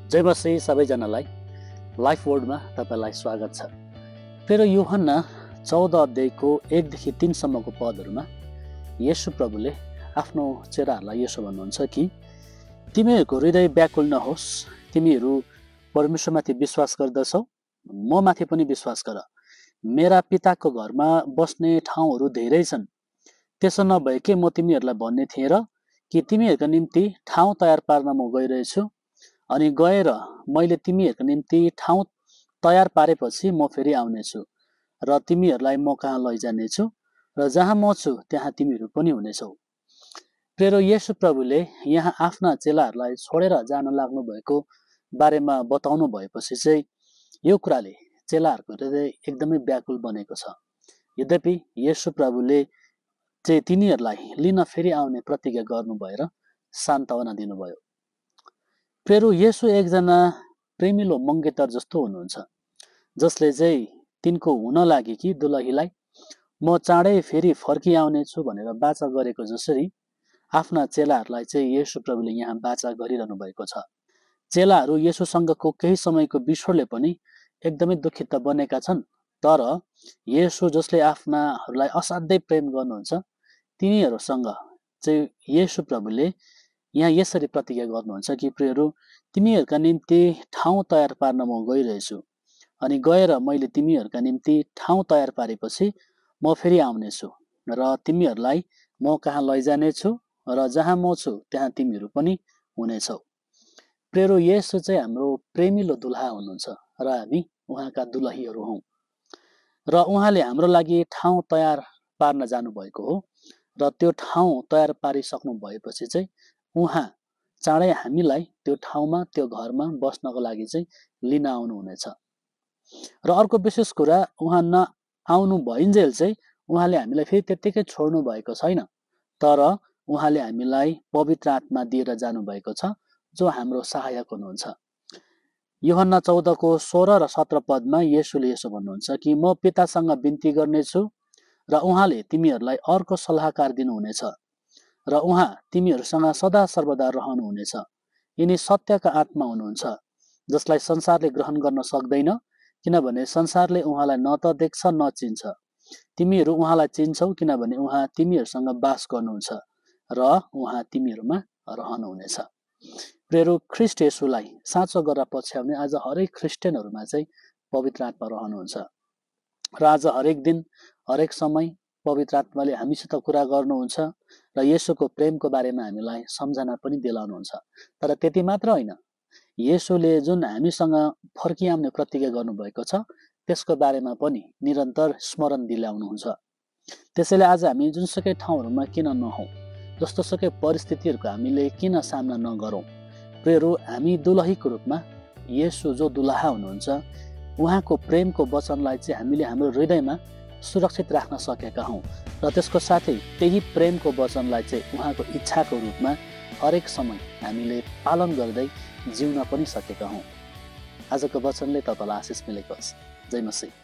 जय मसीह सबैजनालाई लाइफ वर्डमा तपाईलाई स्वागत छ। फेरि यूहन्ना 14 अध्यायको 1 देखि 3 सम्मको पदहरुमा येशू प्रभुले आफ्नो चेलाहरूलाई यसो भन्नुहुन्छ कि तिमीहरूको हृदय व्याकुल नहोस्, तिमीहरू परमेश्वरमाथि विश्वास गर्दछौ, म माथि पनि विश्वास गर। मेरा पिताको घरमा बस्ने ठाउँहरू धेरै छन्, त्यसो नभए के म तिमीहरूलाई भन्ने थिएँ र कि तिमीहरूका निम्ति ठाउँ तयार पार्न म गइरहेछु। अनि गएर मैले तिमीहरूको निम्ति ठाउँ तयार पारेपछि म फेरि आउनेछु र तिमीहरूलाई म कहाँ लैजानेछु र जहाँ म छु त्यहाँ तिमीहरू पनि हुनेछौ। प्रिय येशू प्रभुले यहाँ आफ्ना चेलाहरूलाई छोडेर जान लाग्नु भएको बारेमा बताउनु भएपछि चाहिँ यो कुराले चेलाहरूको हृदय एकदमै व्याकुल बनेको छ। यद्यपि येशू प्रभुले चाहिँ तिनीहरूलाई लिन फेरि आउने प्रतिज्ञा गर्नु भएर सान्त्वना दिनुभयो। प्रिय येशू एकजना प्रेमिलो मङ्गेतर जस्तो हुनुहुन्छ, जसले चाहिँ तिनको हुन लागि कि दुलहीलाई म चाँडै फेरि फर्किआउने छु भनेर बाचा गरेको जसरी आफ्ना चेलाहरूलाई चाहिँ येशू प्रभुले यहाँ बाचा गरिरहनु भएको छ। चेलाहरू येशूसँगको केही समयको बिछोडले पनि एकदमै दुखित बनेका छन्, तर येशू जसले आफ्नाहरूलाई असाध्यै प्रेम गर्नुहुन्छ तिनीहरूसँग चाहिँ येशू प्रभुले यहाँ यसरी प्रतिज्ञा गर्नुहुन्छ कि प्रियहरू, तिमीहरूका निम्ति ठाउँ तयार पार्न म गइरहेछु अनि गएर मैले तिमीहरूका निम्ति ठाउँ तयार पारेपछि म फेरि आउनेछु र तिमीहरूलाई म कहाँ लैजानेछु र जहाँ म छु त्यहाँ तिमीहरू पनि हुनेछौ। प्रियहरू, येशू चाहिँ हाम्रो प्रेमिलो दुल्हा हुनुहुन्छ र हामी उहाँका दुलहीहरू हौँ र उहाँले हाम्रो लागि ठाउँ तयार पार्न जानुभएको हो र त्यो ठाउँ तयार पारिसक्नु भएपछि चाहिँ उहाँ चाँडै हामीलाई त्यो ठाउँमा त्यो घरमा बस्नको लागि चाहिँ लिन आउनुहुनेछ। र अर्को विशेष कुरा, उहाँ नआउनु भइन्जेल चाहिँ उहाँले हामीलाई फेरि त्यत्तिकै छोड्नु भएको छैन, तर उहाँले हामीलाई पवित्र आत्मा दिएर जानुभएको छ जो हाम्रो सहायक हुनुहुन्छ। यूहन्ना 14 को 16 र 17 पदमा येशूले यसो भन्नुहुन्छ कि म पितासँग बिन्ती गर्नेछु र उहाँले तिमीहरूलाई अर्को सल्लाहकार दिनुहुनेछ र उहाँ तिमीहरूसँग सदा सर्वदा रहनुहुनेछ। यिनी सत्यका आत्मा हुनुहुन्छ जसलाई संसारले ग्रहण गर्न सक्दैन, किनभने संसारले उहाँलाई न त देख्छ न चिन्छ। तिमीहरू उहाँलाई चिन्छौ किनभने उहाँ तिमीहरूसँग बास गर्नुहुन्छ र उहाँ तिमीहरूमा रहनुहुनेछ। प्रियहरू, ख्रीष्ट येशूलाई साँचो गरेर पछ्याउने आज हरेक ख्रिस्टियनहरूमा चाहिँ पवित्र आत्मा रहनुहुन्छ र आज हरेक दिन हरेक समय पवित्र आत्माले हामीसित कुरा गर्नुहुन्छ र येशूको प्रेमको बारेमा हामीलाई सम्झना पनि दिलाउनुहुन्छ। तर त्यति मात्र होइन, येशूले जुन हामीसँग फर्किआउने प्रतिज्ञा गर्नुभएको छ त्यसको बारेमा पनि निरन्तर स्मरण दिलाउनुहुन्छ। त्यसैले आज हामी जुनसुकै ठाउँहरूमा किन नहौँ, जस्तोसुकै परिस्थितिहरूको हामीले किन सामना नगरौँ, प्रियहरू, हामी दुलहीको रूपमा येशू जो दुलहा हुनुहुन्छ उहाँको प्रेमको वचनलाई चाहिँ हामीले हाम्रो हृदयमा सुरक्षित राख्न सकेका हौँ र त्यसको साथै त्यही प्रेमको वचनलाई चाहिँ उहाँको इच्छाको रूपमा हरेक समय हामीले पालन गर्दै जिउन पनि सकेका हौँ। आजको वचनले तपाईँलाई आशिष मिलेको होस्। जय मसीह।